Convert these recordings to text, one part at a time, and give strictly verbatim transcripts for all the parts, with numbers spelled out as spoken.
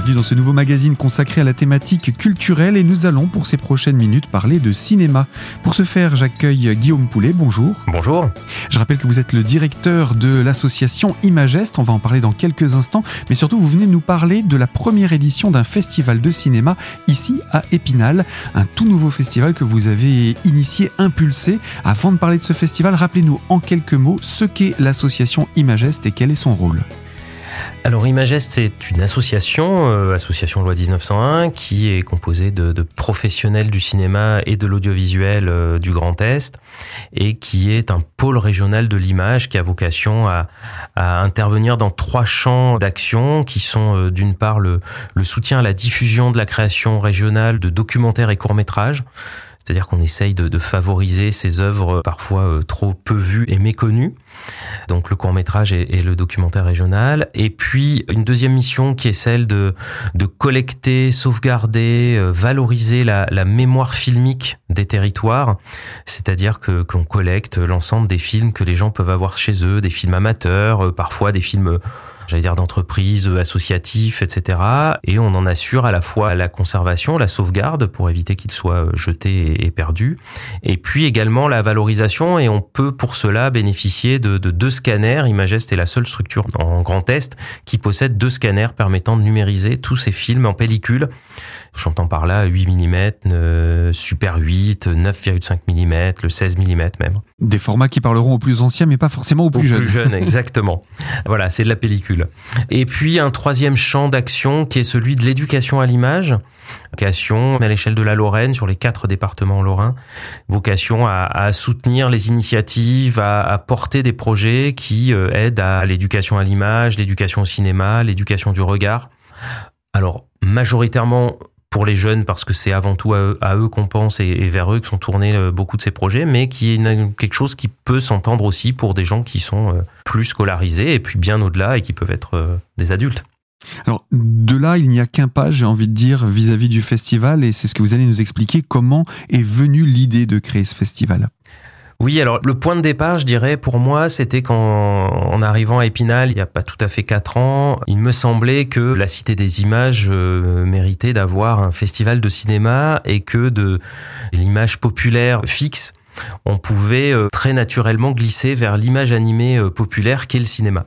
Bienvenue dans ce nouveau magazine consacré à la thématique culturelle et nous allons pour ces prochaines minutes parler de cinéma. Pour ce faire, j'accueille Guillaume Poulet, bonjour. Bonjour. Je rappelle que vous êtes le directeur de l'association Imageste, on va en parler dans quelques instants, mais surtout vous venez nous parler de la première édition d'un festival de cinéma ici à Épinal, un tout nouveau festival que vous avez initié, impulsé. Avant de parler de ce festival, rappelez-nous en quelques mots ce qu'est l'association Imageste et quel est son rôle. Alors Imageste, c'est une association, euh, association loi dix-neuf cent un, qui est composée de, de professionnels du cinéma et de l'audiovisuel euh, du Grand Est, et qui est un pôle régional de l'image qui a vocation à, à intervenir dans trois champs d'action, qui sont euh, d'une part le, le soutien à la diffusion de la création régionale de documentaires et courts-métrages. C'est-à-dire qu'on essaye de, de favoriser ces œuvres parfois euh, trop peu vues et méconnues. Donc le court-métrage et, et le documentaire régional. Et puis une deuxième mission qui est celle de, de collecter, sauvegarder, euh, valoriser la, la mémoire filmique des territoires. C'est-à-dire que, qu'on collecte l'ensemble des films que les gens peuvent avoir chez eux, des films amateurs, euh, parfois des films... j'allais dire d'entreprises, associatifs, et cetera. Et on en assure à la fois la conservation, la sauvegarde pour éviter qu'ils soient jetés et perdus. Et puis également la valorisation, et on peut pour cela bénéficier de, de deux scanners. Imageste est la seule structure en Grand Est qui possède deux scanners permettant de numériser tous ces films en pellicule. J'entends par là huit millimètres, euh, Super huit, neuf virgule cinq millimètres, le seize millimètres même. Des formats qui parleront aux plus anciens, mais pas forcément aux plus aux jeunes. Aux plus jeunes, exactement. Voilà, c'est de la pellicule. Et puis un troisième champ d'action qui est celui de l'éducation à l'image. Vocation à l'échelle de la Lorraine, sur les quatre départements lorrains. Vocation à, à soutenir les initiatives, à, à porter des projets qui euh, aident à l'éducation à l'image, l'éducation au cinéma, l'éducation du regard. Alors, majoritairement... pour les jeunes, parce que c'est avant tout à eux, à eux qu'on pense et, et vers eux que sont tournés beaucoup de ces projets, mais qui est une, quelque chose qui peut s'entendre aussi pour des gens qui sont plus scolarisés et puis bien au-delà et qui peuvent être des adultes. Alors, de là, il n'y a qu'un pas, j'ai envie de dire, vis-à-vis du festival, et c'est ce que vous allez nous expliquer, comment est venue l'idée de créer ce festival. Oui, alors le point de départ, je dirais, pour moi, c'était qu'en en arrivant à Épinal, il n'y a pas tout à fait quatre ans, il me semblait que la Cité des Images euh, méritait d'avoir un festival de cinéma et que de l'image populaire fixe, on pouvait euh, très naturellement glisser vers l'image animée euh, populaire qu'est le cinéma.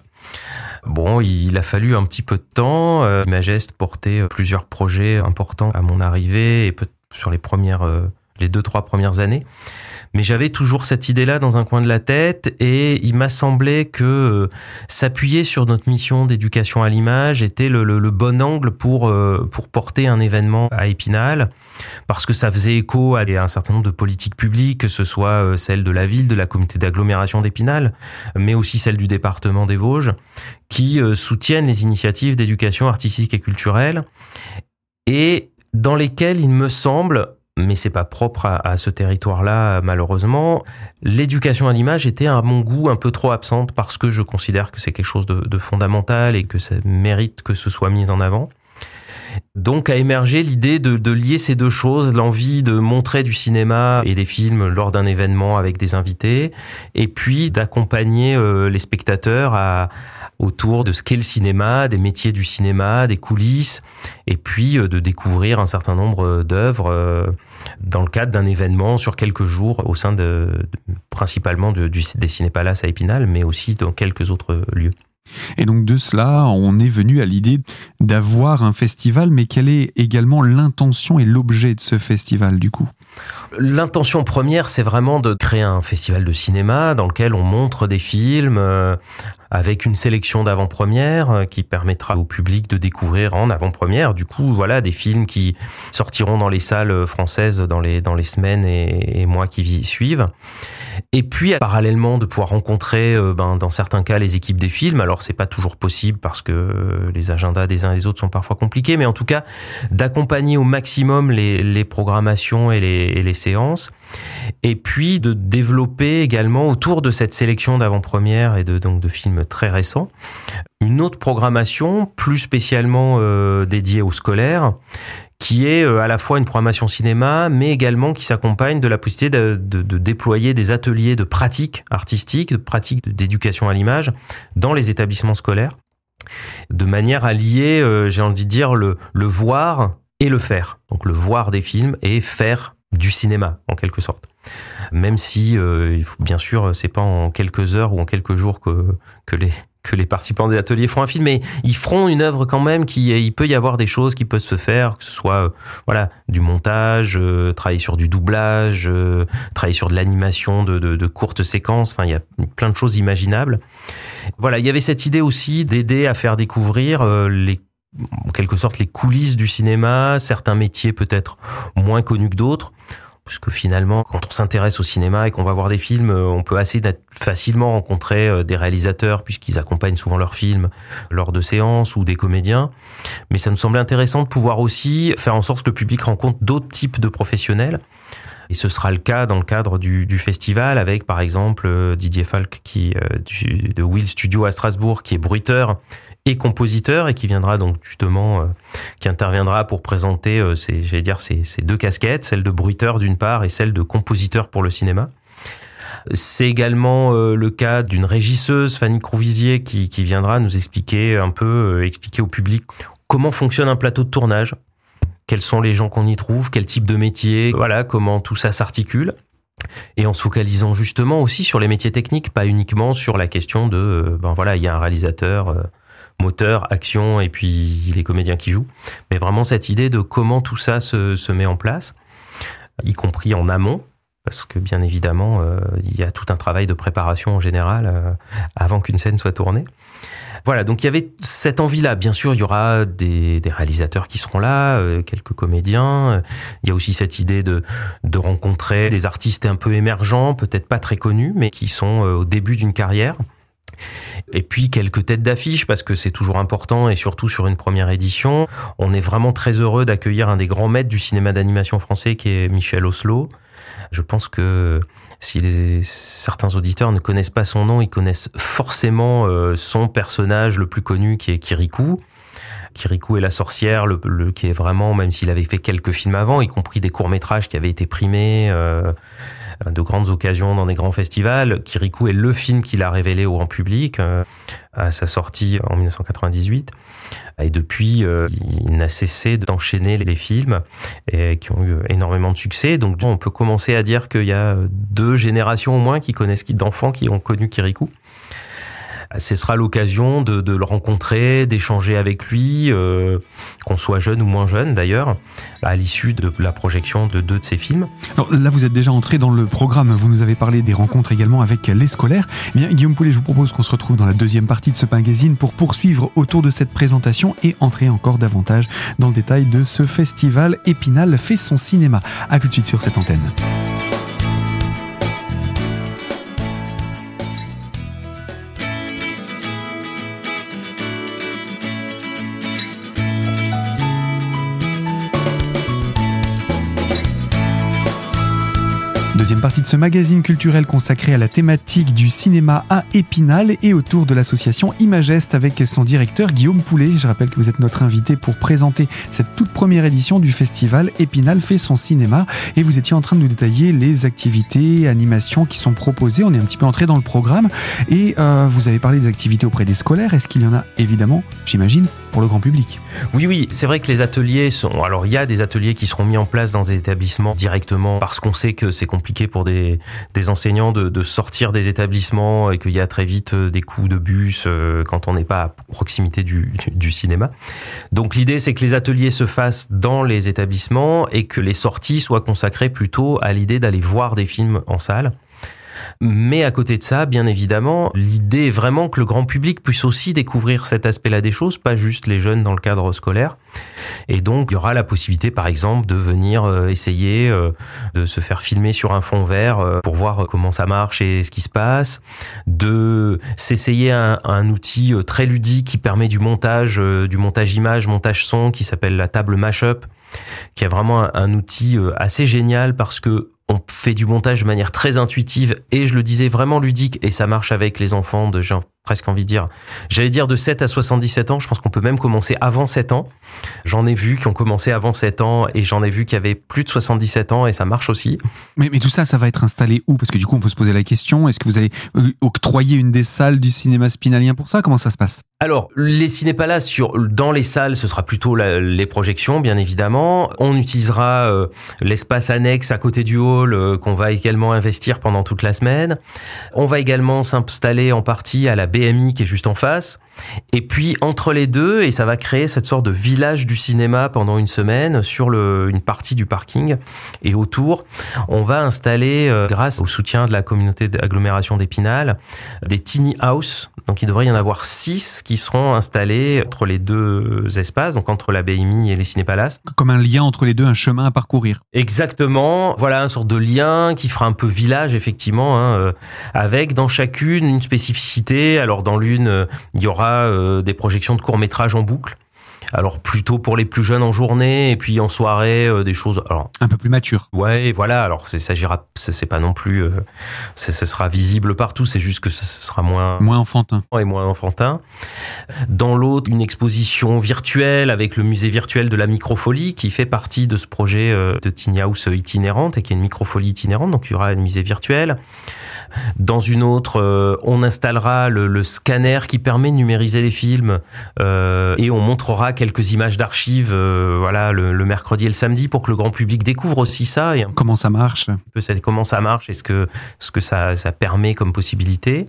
Bon, il a fallu un petit peu de temps. Euh, Imageste portait plusieurs projets importants à mon arrivée et peut- sur les premières, euh, les deux, trois premières années. Mais j'avais toujours cette idée-là dans un coin de la tête et il m'a semblé que euh, s'appuyer sur notre mission d'éducation à l'image était le, le, le bon angle pour, euh, pour porter un événement à Épinal, parce que ça faisait écho à un certain nombre de politiques publiques, que ce soit euh, celle de la ville, de la communauté d'agglomération d'Épinal, mais aussi celle du département des Vosges, qui euh, soutiennent les initiatives d'éducation artistique et culturelle et dans lesquelles il me semble... mais c'est pas propre à, à ce territoire-là, malheureusement. L'éducation à l'image était, à mon goût, un peu trop absente parce que je considère que c'est quelque chose de, de fondamental et que ça mérite que ce soit mis en avant. Donc a émergé l'idée de, de lier ces deux choses, l'envie de montrer du cinéma et des films lors d'un événement avec des invités, et puis d'accompagner euh, les spectateurs à, autour de ce qu'est le cinéma, des métiers du cinéma, des coulisses, et puis euh, de découvrir un certain nombre d'œuvres euh, dans le cadre d'un événement sur quelques jours au sein de, de principalement de, du, des Cinépalaces à Épinal, mais aussi dans quelques autres lieux. Et donc de cela, on est venu à l'idée d'avoir un festival, mais quelle est également l'intention et l'objet de ce festival du coup ? L'intention première, c'est vraiment de créer un festival de cinéma dans lequel on montre des films euh, avec une sélection d'avant-premières euh, qui permettra au public de découvrir en avant-première, du coup, voilà, des films qui sortiront dans les salles françaises dans les, dans les semaines et, et mois qui y suivent. Et puis, parallèlement, de pouvoir rencontrer, euh, ben, dans certains cas, les équipes des films. Alors, c'est pas toujours possible parce que euh, les agendas des uns et des autres sont parfois compliqués, mais en tout cas, d'accompagner au maximum les, les programmations et les, et les séances. Et puis, de développer également, autour de cette sélection d'avant-premières et de, donc, de films très récents, une autre programmation, plus spécialement euh, dédiée aux scolaires, qui est à la fois une programmation cinéma, mais également qui s'accompagne de la possibilité de, de, de déployer des ateliers de pratique artistique, de pratique d'éducation à l'image dans les établissements scolaires. de manière à lier, euh, j'ai envie de dire, le, le voir et le faire. Donc le voir des films et faire du cinéma, en quelque sorte. Même si, euh, bien sûr, c'est pas en quelques heures ou en quelques jours que, que, les, que les participants des ateliers feront un film, mais ils feront une œuvre quand même, qui, il peut y avoir des choses qui peuvent se faire, que ce soit euh, voilà, du montage, euh, travailler sur du doublage, euh, travailler sur de l'animation de, de, de courtes séquences, enfin, il y a plein de choses imaginables. Voilà, il y avait cette idée aussi d'aider à faire découvrir euh, les en quelque sorte les coulisses du cinéma, certains métiers peut-être moins connus que d'autres, parce que finalement, quand on s'intéresse au cinéma et qu'on va voir des films, on peut assez facilement rencontrer des réalisateurs, puisqu'ils accompagnent souvent leurs films lors de séances, ou des comédiens. Mais ça nous semblait intéressant de pouvoir aussi faire en sorte que le public rencontre d'autres types de professionnels. Et ce sera le cas dans le cadre du, du festival, avec par exemple Didier Falk qui, euh, du, de Will Studio à Strasbourg, qui est bruiteur et compositeur, et qui viendra donc justement, euh, qui interviendra pour présenter, euh, ces, j'allais dire, ces, ces deux casquettes, celle de bruiteur d'une part et celle de compositeur pour le cinéma. C'est également euh, le cas d'une régisseuse, Fanny Crouvisier, qui, qui viendra nous expliquer un peu, euh, expliquer au public comment fonctionne un plateau de tournage, quels sont les gens qu'on y trouve, quel type de métier, voilà, comment tout ça s'articule. Et en se focalisant justement aussi sur les métiers techniques, pas uniquement sur la question de, euh, ben voilà, il y a un réalisateur, euh, moteur, action, et puis les comédiens qui jouent. Mais vraiment cette idée de comment tout ça se, se met en place, y compris en amont, parce que bien évidemment, euh, il y a tout un travail de préparation en général euh, avant qu'une scène soit tournée. Voilà, donc il y avait cette envie-là. Bien sûr, il y aura des, des réalisateurs qui seront là, euh, quelques comédiens. Il y a aussi cette idée de, de rencontrer des artistes un peu émergents, peut-être pas très connus, mais qui sont euh, au début d'une carrière. Et puis quelques têtes d'affiche, parce que c'est toujours important, et surtout sur une première édition. On est vraiment très heureux d'accueillir un des grands maîtres du cinéma d'animation français, qui est Michel Oslo. Je pense que si les, certains auditeurs ne connaissent pas son nom, ils connaissent forcément euh, son personnage le plus connu, qui est Kirikou. Kirikou et la sorcière, le, le, qui est vraiment, même s'il avait fait quelques films avant, y compris des courts-métrages qui avaient été primés, euh, de grandes occasions dans des grands festivals. Kirikou est le film qu'il a révélé au grand public euh, à sa sortie en dix-neuf cent quatre-vingt-dix-huit. Et depuis, euh, il n'a cessé d'enchaîner les films et qui ont eu énormément de succès. Donc, on peut commencer à dire qu'il y a deux générations au moins qui connaissent, d'enfants qui ont connu Kirikou. Ce sera l'occasion de, de le rencontrer, d'échanger avec lui, euh, qu'on soit jeune ou moins jeune d'ailleurs, à l'issue de la projection de deux de ses films. Alors là, vous êtes déjà entré dans le programme. Vous nous avez parlé des rencontres également avec les scolaires. Eh bien, Guillaume Poulet, je vous propose qu'on se retrouve dans la deuxième partie de ce magazine pour poursuivre autour de cette présentation et entrer encore davantage dans le détail de ce festival. Épinal fait son cinéma. À tout de suite sur cette antenne. Deuxième partie de ce magazine culturel consacré à la thématique du cinéma à Épinal et autour de l'association Imagest avec son directeur Guillaume Poulet. Je rappelle que vous êtes notre invité pour présenter cette toute première édition du festival Épinal fait son cinéma, et vous étiez en train de nous détailler les activités, animations qui sont proposées. On est un petit peu entré dans le programme et euh, vous avez parlé des activités auprès des scolaires. Est-ce qu'il y en a évidemment, j'imagine, pour le grand public? Oui, oui, c'est vrai que les ateliers sont... Alors, il y a des ateliers qui seront mis en place dans des établissements directement parce qu'on sait que c'est compliqué pour des, des enseignants de, de sortir des établissements et qu'il y a très vite des coûts de bus euh, quand on n'est pas à proximité du, du, du cinéma. Donc l'idée, c'est que les ateliers se fassent dans les établissements et que les sorties soient consacrées plutôt à l'idée d'aller voir des films en salle. Mais à côté de ça, bien évidemment, l'idée est vraiment que le grand public puisse aussi découvrir cet aspect-là des choses, pas juste les jeunes dans le cadre scolaire. Et donc, il y aura la possibilité, par exemple, de venir euh, essayer euh, de se faire filmer sur un fond vert euh, pour voir comment ça marche et ce qui se passe, de s'essayer un, un outil euh, très ludique qui permet du montage, euh, du montage image, montage son, qui s'appelle la table Mashup, qui est vraiment un, un outil euh, assez génial parce que On fait du montage de manière très intuitive et je le disais vraiment ludique et ça marche avec les enfants de, j'ai presque envie de dire, j'allais dire de sept à soixante-dix-sept ans. Je pense qu'on peut même commencer avant sept ans. J'en ai vu qui ont commencé avant sept ans et j'en ai vu qui avaient plus de soixante-dix-sept ans et ça marche aussi. Mais, mais tout ça, ça va être installé où? Parce que du coup, on peut se poser la question, est-ce que vous allez octroyer une des salles du cinéma spinalien pour ça? Comment ça se passe? Alors, les Cinépalas, sur, dans les salles, ce sera plutôt la, les projections, bien évidemment. On utilisera euh, l'espace annexe à côté du hall euh, qu'on va également investir pendant toute la semaine. On va également s'installer en partie à la B M I qui est juste en face. Et puis, entre les deux, et ça va créer cette sorte de village du cinéma pendant une semaine sur le, une partie du parking. Et autour, on va installer, euh, grâce au soutien de la communauté d'agglomération d'Épinal, des tiny house. Donc, il devrait y en avoir six qui seront installés entre les deux espaces, donc entre la B M I et les Cinépalas. Comme un lien entre les deux, un chemin à parcourir. Exactement. Voilà, une sorte de lien qui fera un peu village, effectivement, hein, euh, avec dans chacune une spécificité. Alors, dans l'une, euh, il y aura euh, des projections de courts-métrages en boucle. Alors plutôt pour les plus jeunes en journée et puis en soirée euh, des choses alors un peu plus matures. Ouais, voilà. Alors c'est s'agira c'est, c'est pas non plus euh, c'est, ce sera visible partout, c'est juste que ce sera moins moins enfantin. Ouais, moins enfantin. Dans l'autre, une exposition virtuelle avec le musée virtuel de la microfolie qui fait partie de ce projet euh, de Tiny House itinérante et qui est une microfolie itinérante, donc il y aura un musée virtuel. Dans une autre, euh, on installera le, le scanner qui permet de numériser les films euh, et on montrera quelques images d'archives euh, voilà, le, le mercredi et le samedi pour que le grand public découvre aussi ça. Et comment ça marche? Un peu comment ça marche et ce que, ce que ça, ça permet comme possibilité.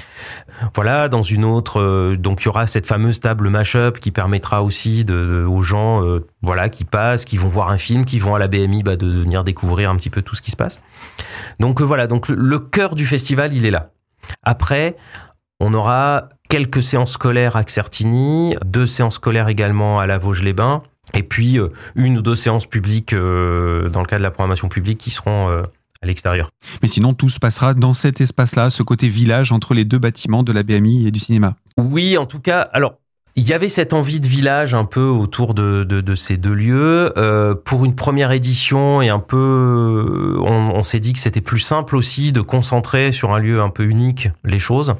Voilà, dans une autre, euh, donc il y aura cette fameuse table mash-up qui permettra aussi de, de, aux gens euh, voilà, qui passent, qui vont voir un film, qui vont à la B M I, bah, de, de venir découvrir un petit peu tout ce qui se passe. Donc euh, voilà, donc le, le cœur du festival, il est là. Après, on aura quelques séances scolaires à Certigny, deux séances scolaires également à la Vosges-les-Bains, et puis euh, une ou deux séances publiques euh, dans le cadre de la programmation publique qui seront euh, à l'extérieur. Mais sinon, tout se passera dans cet espace-là, ce côté village entre les deux bâtiments de la B M I et du cinéma. Oui, en tout cas, alors, il y avait cette envie de village un peu autour de, de, de ces deux lieux. Euh, pour une première édition, et un peu, on, on s'est dit que c'était plus simple aussi de concentrer sur un lieu un peu unique les choses.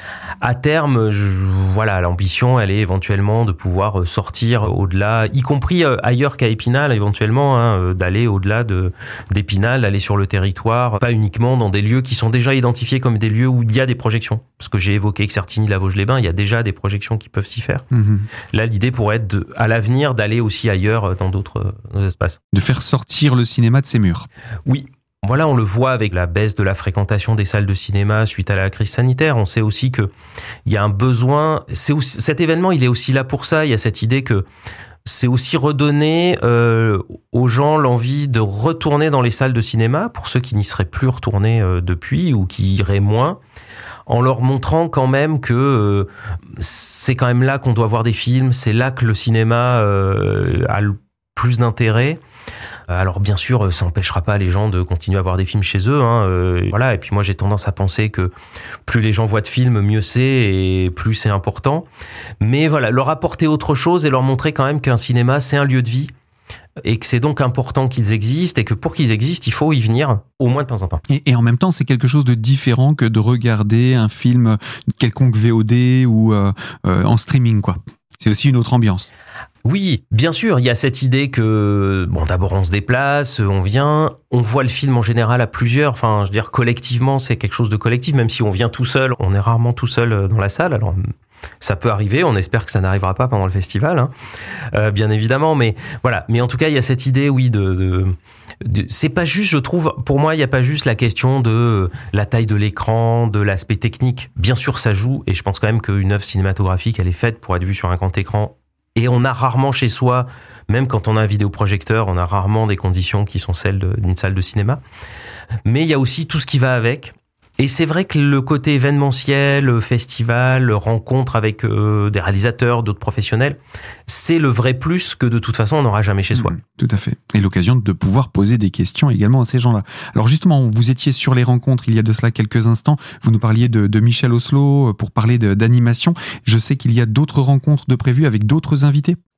À terme, je, voilà, l'ambition, elle est éventuellement de pouvoir sortir au-delà, y compris ailleurs qu'à Épinal, éventuellement, hein, d'aller au-delà de, d'Épinal, d'aller sur le territoire, pas uniquement dans des lieux qui sont déjà identifiés comme des lieux où il y a des projections. Parce que j'ai évoqué que Certigny, la Vosges-les-Bains, il y a déjà des projections qui peuvent s'y faire. Mmh. Là, l'idée pourrait être, de, à l'avenir, d'aller aussi ailleurs dans d'autres euh, espaces. De faire sortir le cinéma de ses murs. Oui. Voilà, on le voit avec la baisse de la fréquentation des salles de cinéma suite à la crise sanitaire. On sait aussi que il y a un besoin. C'est aussi, cet événement, il est aussi là pour ça. Il y a cette idée que c'est aussi redonner euh, aux gens l'envie de retourner dans les salles de cinéma, pour ceux qui n'y seraient plus retournés euh, depuis ou qui iraient moins, en leur montrant quand même que euh, c'est quand même là qu'on doit voir des films, c'est là que le cinéma euh, a le plus d'intérêt. Alors bien sûr, ça n'empêchera pas les gens de continuer à voir des films chez eux. Hein, euh, voilà. Et puis moi, j'ai tendance à penser que plus les gens voient de films, mieux c'est et plus c'est important. Mais voilà, leur apporter autre chose et leur montrer quand même qu'un cinéma, c'est un lieu de vie et que c'est donc important qu'ils existent et que pour qu'ils existent, il faut y venir au moins de temps en temps. Et, et en même temps, c'est quelque chose de différent que de regarder un film quelconque V O D ou euh, euh, en streaming, quoi. C'est aussi une autre ambiance. Oui, bien sûr, il y a cette idée que, bon, d'abord on se déplace, on vient, on voit le film en général à plusieurs, enfin, je veux dire, collectivement, c'est quelque chose de collectif, même si on vient tout seul, on est rarement tout seul dans la salle, alors ça peut arriver, on espère que ça n'arrivera pas pendant le festival, hein, euh, bien évidemment, mais voilà, mais en tout cas, il y a cette idée, oui, de... de De, c'est pas juste, je trouve, pour moi, il n'y a pas juste la question de la taille de l'écran, de l'aspect technique. Bien sûr, ça joue, et je pense quand même qu'une œuvre cinématographique, elle est faite pour être vue sur un grand écran. Et on a rarement chez soi, même quand on a un vidéoprojecteur, on a rarement des conditions qui sont celles de, d'une salle de cinéma. Mais il y a aussi tout ce qui va avec. Et c'est vrai que le côté événementiel, festival, rencontre avec euh, des réalisateurs, d'autres professionnels, c'est le vrai plus que de toute façon on n'aura jamais chez soi. Mmh, tout à fait. Et l'occasion de pouvoir poser des questions également à ces gens-là. Alors justement, vous étiez sur les rencontres il y a de cela quelques instants. Vous nous parliez de, de Michel Oslo pour parler de, d'animation. Je sais qu'il y a d'autres rencontres de prévues avec d'autres invités.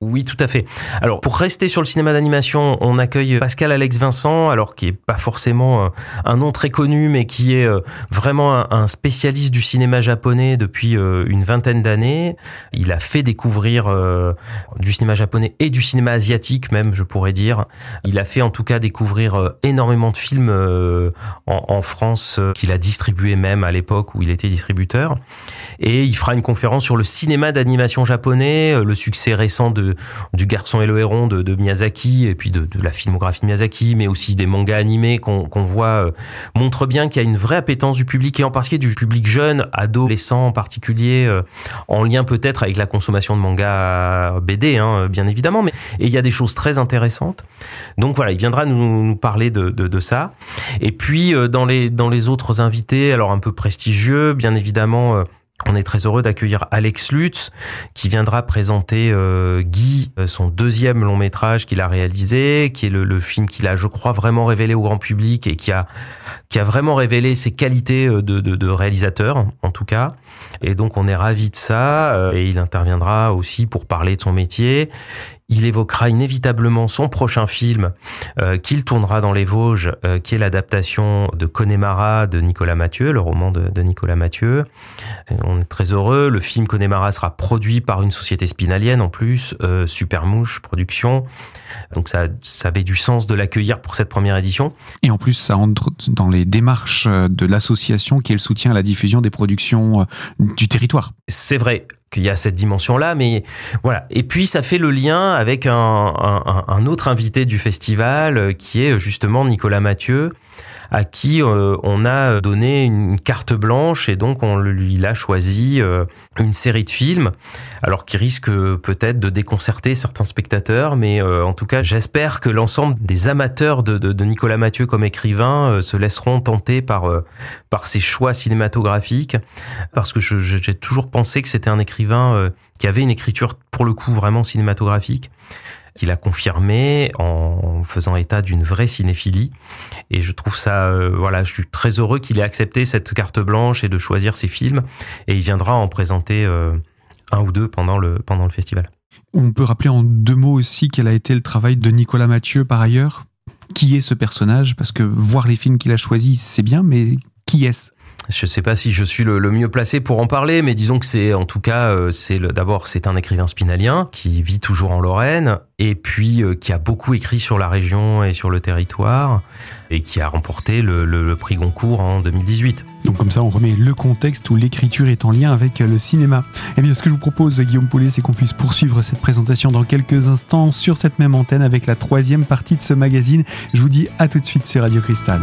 Oui, tout à fait. Alors, pour rester sur le cinéma d'animation, on accueille Pascal Alex Vincent, alors qui est pas forcément un nom très connu, mais qui est vraiment un spécialiste du cinéma japonais depuis une vingtaine d'années. Il a fait découvrir euh, du cinéma japonais et du cinéma asiatique même, je pourrais dire. Il a fait en tout cas découvrir euh, énormément de films euh, en, en France euh, qu'il a distribué même à l'époque où il était distributeur. Et il fera une conférence sur le cinéma d'animation japonais, euh, le succès récent de du Garçon et le Héron de, de Miyazaki, et puis de, de la filmographie de Miyazaki, mais aussi des mangas animés qu'on, qu'on voit, euh, montre bien qu'il y a une vraie appétence du public, et en particulier du public jeune, adolescent en particulier, euh, en lien peut-être avec la consommation de mangas B D, hein, bien évidemment, mais et il y a des choses très intéressantes. Donc voilà, il viendra nous, nous parler de, de, de ça. Et puis, euh, dans les, dans les autres invités, alors un peu prestigieux, bien évidemment, euh, on est très heureux d'accueillir Alex Lutz, qui viendra présenter euh, Guy, son deuxième long métrage qu'il a réalisé, qui est le, le film qu'il a, je crois, vraiment révélé au grand public et qui a, qui a vraiment révélé ses qualités de, de, de réalisateur, en tout cas. Et donc, on est ravis de ça. Et il interviendra aussi pour parler de son métier. Il évoquera inévitablement son prochain film euh, qu'il tournera dans les Vosges, euh, qui est l'adaptation de Connemara de Nicolas Mathieu, le roman de, de Nicolas Mathieu. On est très heureux. Le film Connemara sera produit par une société spinalienne en plus, euh, Supermouche Productions. Donc ça, ça avait du sens de l'accueillir pour cette première édition. Et en plus, ça entre dans les démarches de l'association qui est le soutien à la diffusion des productions du territoire. C'est vrai qu'il y a cette dimension-là, mais voilà. Et puis, ça fait le lien avec un, un, un autre invité du festival, qui est justement Nicolas Mathieu, à qui euh, on a donné une carte blanche, et donc on lui a choisi euh, une série de films, alors qui risque peut-être de déconcerter certains spectateurs, mais euh, en tout cas, j'espère que l'ensemble des amateurs de, de, de Nicolas Mathieu comme écrivain euh, se laisseront tenter par, euh, par ses choix cinématographiques, parce que je, je, j'ai toujours pensé que c'était un écrivain euh, qui avait une écriture, pour le coup, vraiment cinématographique, qu'il a confirmé en faisant état d'une vraie cinéphilie. Et je trouve ça, euh, voilà, je suis très heureux qu'il ait accepté cette carte blanche et de choisir ses films. Et il viendra en présenter euh, un ou deux pendant le, pendant le festival. On peut rappeler en deux mots aussi quel a été le travail de Nicolas Mathieu par ailleurs. Qui est ce personnage ? Parce que voir les films qu'il a choisis, c'est bien, mais qui est-ce ? Je ne sais pas si je suis le, le mieux placé pour en parler, mais disons que c'est, en tout cas, euh, c'est le, d'abord, c'est un écrivain spinalien qui vit toujours en Lorraine, et puis euh, qui a beaucoup écrit sur la région et sur le territoire, et qui a remporté le, le, le prix Goncourt en deux mille dix-huit. Donc comme ça, on remet le contexte où l'écriture est en lien avec le cinéma. Eh bien, ce que je vous propose, Guillaume Poulet, c'est qu'on puisse poursuivre cette présentation dans quelques instants sur cette même antenne avec la troisième partie de ce magazine. Je vous dis à tout de suite sur Radio Cristal.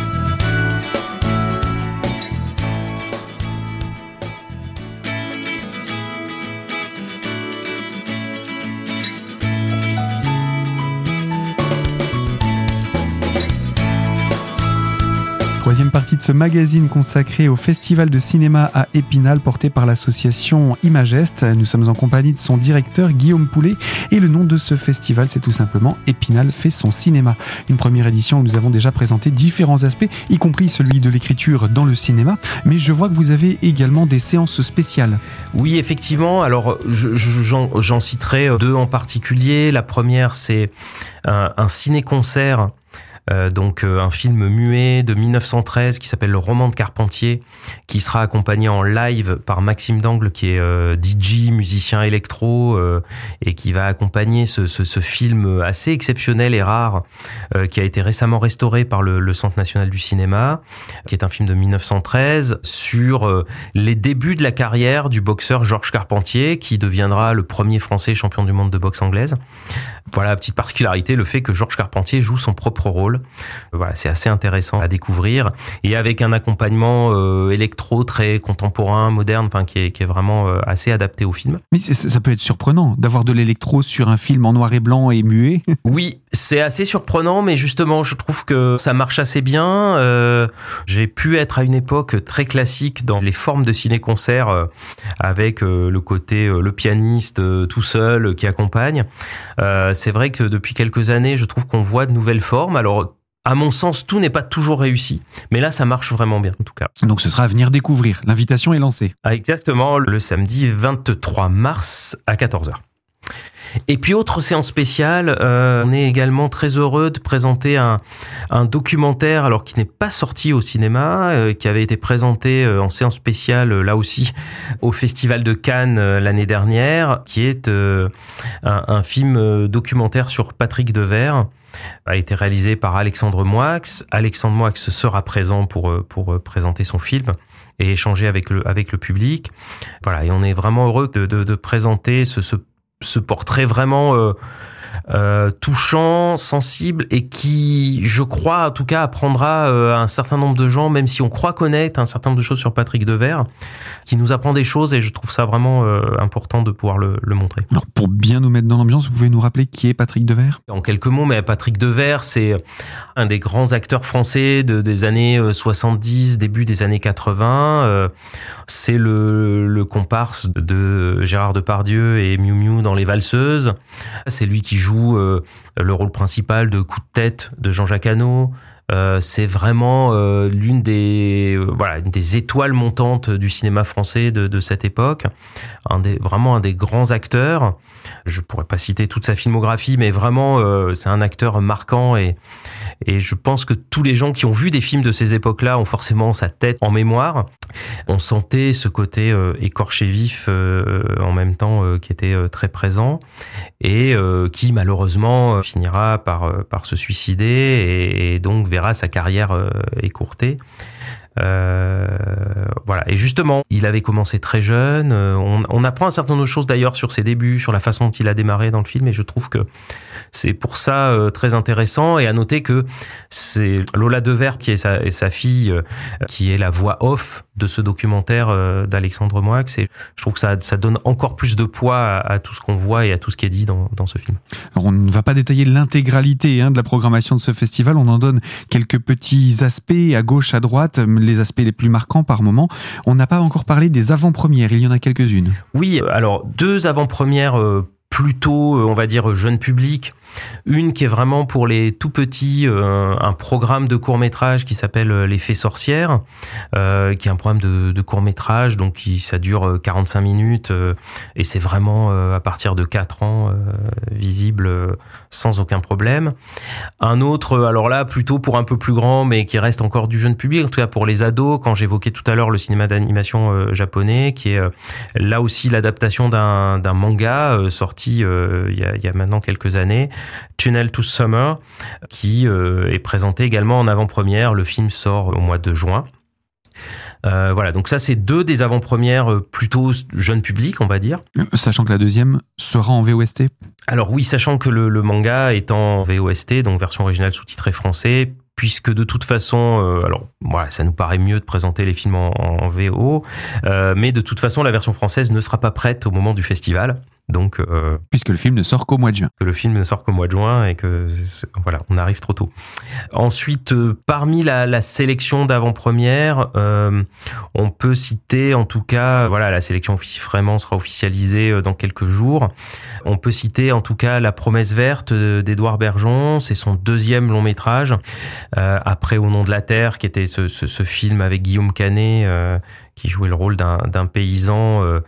Troisième partie de ce magazine consacré au Festival de cinéma à Épinal porté par l'association Imagest. Nous sommes en compagnie de son directeur Guillaume Poulet et le nom de ce festival, c'est tout simplement Épinal fait son cinéma. Une première édition où nous avons déjà présenté différents aspects, y compris celui de l'écriture dans le cinéma, mais je vois que vous avez également des séances spéciales. Oui, effectivement. Alors, je, je, j'en, j'en citerai deux en particulier. La première, c'est un, un ciné-concert. Euh, donc euh, un film muet de dix-neuf cent treize qui s'appelle Le Roman de Carpentier, qui sera accompagné en live par Maxime Dangle, qui est euh, D J, musicien électro, euh, et qui va accompagner ce, ce, ce film assez exceptionnel et rare, euh, qui a été récemment restauré par le, le Centre national du cinéma, qui est un film de dix-neuf cent treize sur euh, les débuts de la carrière du boxeur Georges Carpentier, qui deviendra le premier Français champion du monde de boxe anglaise. Voilà la petite particularité, le fait que Georges Carpentier joue son propre rôle. Voilà, c'est assez intéressant à découvrir, et avec un accompagnement euh, électro très contemporain, moderne, enfin qui est, qui est vraiment euh, assez adapté au film. Mais ça peut être surprenant d'avoir de l'électro sur un film en noir et blanc et muet. Oui, c'est assez surprenant, mais justement, je trouve que ça marche assez bien. Euh, j'ai pu être à une époque très classique dans les formes de ciné-concert, euh, avec euh, le côté euh, le pianiste euh, tout seul euh, qui accompagne. Euh, c'est vrai que depuis quelques années, je trouve qu'on voit de nouvelles formes. Alors, à mon sens, tout n'est pas toujours réussi, mais là, ça marche vraiment bien, en tout cas. Donc, ce sera à venir découvrir. L'invitation est lancée. Ah, exactement, le samedi vingt-trois mars à quatorze heures. Et puis autre séance spéciale, euh, on est également très heureux de présenter un, un documentaire, alors qui n'est pas sorti au cinéma, euh, qui avait été présenté euh, en séance spéciale euh, là aussi au Festival de Cannes euh, l'année dernière, qui est euh, un, un film euh, documentaire sur Patrick Devers, a été réalisé par Alexandre Moix. Alexandre Moix sera présent pour pour présenter son film et échanger avec le avec le public. Voilà, et on est vraiment heureux de de, de présenter ce ce ce portrait vraiment euh, euh, touchant, sensible et qui, je crois, en tout cas, apprendra euh, à un certain nombre de gens, même si on croit connaître un certain nombre de choses sur Patrick Devers, qui nous apprend des choses et je trouve ça vraiment euh, important de pouvoir le, le montrer. Alors, pour bien nous mettre dans l'ambiance, vous pouvez nous rappeler qui est Patrick Devers ? En quelques mots, mais Patrick Devers, c'est un des grands acteurs français de, des années soixante-dix, début des années quatre-vingts. Euh, c'est le, le comparse de Gérard Depardieu et Miu Miu dans Les Valseuses. C'est lui qui joue euh, le rôle principal de Coup de tête de Jean-Jacques Hano. Euh, c'est vraiment euh, l'une des euh, voilà une des étoiles montantes du cinéma français de, de cette époque, un des vraiment un des grands acteurs. Je pourrais pas citer toute sa filmographie, mais vraiment euh, c'est un acteur marquant et et je pense que tous les gens qui ont vu des films de ces époques-là ont forcément sa tête en mémoire. On sentait ce côté euh, écorché vif euh, en même temps euh, qui était euh, très présent et euh, qui malheureusement finira par euh, par se suicider et, et donc verra sa carrière euh, écourtée. Euh, voilà. Et justement, il avait commencé très jeune. On, on apprend un certain nombre de choses d'ailleurs sur ses débuts, sur la façon dont il a démarré dans le film. Et je trouve que c'est pour ça euh, très intéressant. Et à noter que c'est Lola Devers qui est sa, et sa fille, euh, qui est la voix off de ce documentaire euh, d'Alexandre Moix. Et je trouve que ça, ça donne encore plus de poids à, à tout ce qu'on voit et à tout ce qui est dit dans, dans ce film. Alors on ne va pas détailler l'intégralité hein, de la programmation de ce festival. On en donne quelques petits aspects à gauche, à droite, les aspects les plus marquants par moment. On n'a pas encore parlé des avant-premières. Il y en a quelques-unes. Oui, alors deux avant-premières euh, plutôt, on va dire, jeune public. Une qui est vraiment pour les tout petits, euh, un programme de court-métrage qui s'appelle L'Effet Sorcière, euh, qui est un programme de, de court-métrage, donc qui, ça dure quarante-cinq minutes, euh, et c'est vraiment euh, à partir de quatre ans, euh, visible euh, sans aucun problème. Un autre, alors là, plutôt pour un peu plus grand, mais qui reste encore du jeune public, en tout cas pour les ados, quand j'évoquais tout à l'heure le cinéma d'animation euh, japonais, qui est euh, là aussi l'adaptation d'un, d'un manga euh, sorti euh, il y a, il y a maintenant quelques années, Tunnel to Summer, qui euh, est présenté également en avant-première. Le film sort au mois de juin. Euh, voilà, donc ça, c'est deux des avant-premières plutôt jeune public, on va dire. Sachant que la deuxième sera en V O S T. Alors oui, sachant que le, le manga est en V O S T, donc version originale sous-titrée français, puisque de toute façon, euh, alors voilà, ça nous paraît mieux de présenter les films en, en V O, euh, mais de toute façon, la version française ne sera pas prête au moment du festival. Donc, euh, puisque le film ne sort qu'au mois de juin. Que le film ne sort qu'au mois de juin et que voilà, on arrive trop tôt. Ensuite, euh, parmi la, la sélection d'avant-première, euh, on peut citer, en tout cas, voilà, la sélection vraiment sera officialisée dans quelques jours. On peut citer, en tout cas, La Promesse verte d'Édouard Bergeon. C'est son deuxième long métrage euh, après Au nom de la terre, qui était ce, ce, ce film avec Guillaume Canet. Euh, qui jouait le rôle d'un, d'un paysan euh,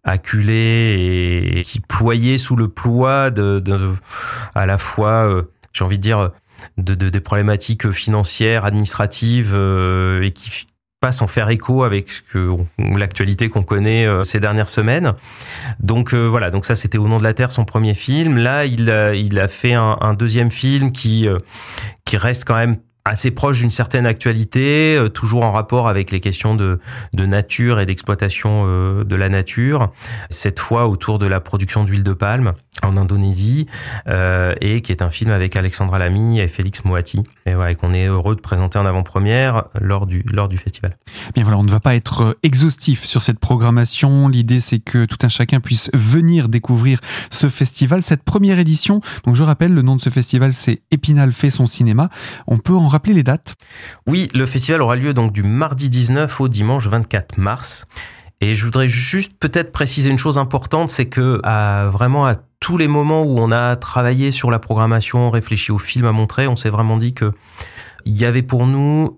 acculé et qui ployait sous le poids de, de, de à la fois, euh, j'ai envie de dire, de, de, des problématiques financières, administratives, euh, et qui passe en faire écho avec ce que, l'actualité qu'on connaît euh, ces dernières semaines. Donc euh, voilà, donc ça c'était Au nom de la terre, son premier film. Là, il a, il a fait un, un deuxième film qui, euh, qui reste quand même assez proche d'une certaine actualité, euh, toujours en rapport avec les questions de, de nature et d'exploitation euh, de la nature, cette fois autour de la production d'huile de palme en Indonésie, euh, et qui est un film avec Alexandra Lamy et Félix Moati, et voilà, qu'on est heureux de présenter en avant-première lors du, lors du festival. Bien voilà, on ne va pas être exhaustif sur cette programmation. L'idée, c'est que tout un chacun puisse venir découvrir ce festival, cette première édition. Donc je rappelle, le nom de ce festival, c'est Épinal fait son cinéma. On peut en rappeler les dates ? Oui, le festival aura lieu donc du mardi dix-neuf au dimanche vingt-quatre mars. Et je voudrais juste peut-être préciser une chose importante, c'est que à, vraiment à tous les moments où on a travaillé sur la programmation, réfléchi au film à montrer, on s'est vraiment dit que il y avait pour nous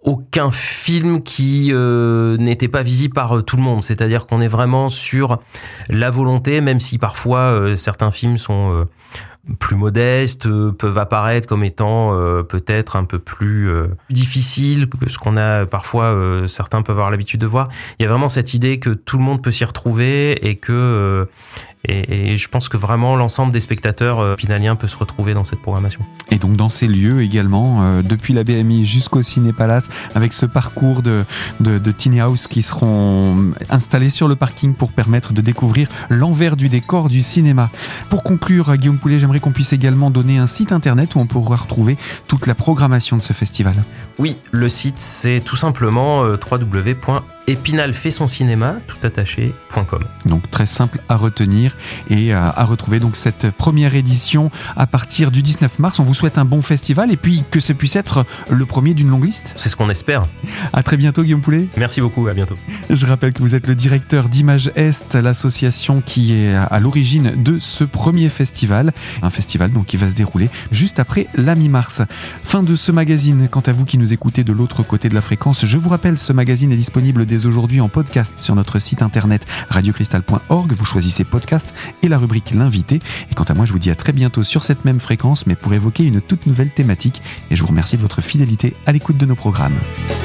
aucun film qui euh, n'était pas visible par euh, tout le monde. C'est-à-dire qu'on est vraiment sur la volonté, même si parfois euh, certains films sont euh, plus modestes, euh, peuvent apparaître comme étant euh, peut-être un peu plus euh, difficiles que ce qu'on a parfois, euh, certains peuvent avoir l'habitude de voir. Il y a vraiment cette idée que tout le monde peut s'y retrouver et que euh, Et, et je pense que vraiment l'ensemble des spectateurs euh, épinaliens peut se retrouver dans cette programmation. Et donc dans ces lieux également, euh, depuis la B M I jusqu'au Ciné Palace, avec ce parcours de, de, de tiny house qui seront installés sur le parking pour permettre de découvrir l'envers du décor du cinéma. Pour conclure, Guillaume Poulet, j'aimerais qu'on puisse également donner un site internet où on pourra retrouver toute la programmation de ce festival. Oui, le site c'est tout simplement euh, w w w point épinal fait son cinéma tout attaché point com. Donc très simple à retenir et à, à retrouver donc cette première édition à partir du dix-neuf mars. On vous souhaite un bon festival et puis que ce puisse être le premier d'une longue liste. C'est ce qu'on espère. À très bientôt Guillaume Poulet. Merci beaucoup, à bientôt. Je rappelle que vous êtes le directeur d'Image Est, l'association qui est à l'origine de ce premier festival. Un festival donc qui va se dérouler juste après la mi-mars. Fin de ce magazine. Quant à vous qui nous écoutez de l'autre côté de la fréquence, je vous rappelle, ce magazine est disponible dès aujourd'hui en podcast sur notre site internet radio cristal point org. Vous choisissez podcast et la rubrique l'invité. Et quant à moi, je vous dis à très bientôt sur cette même fréquence, mais pour évoquer une toute nouvelle thématique. Et je vous remercie de votre fidélité à l'écoute de nos programmes.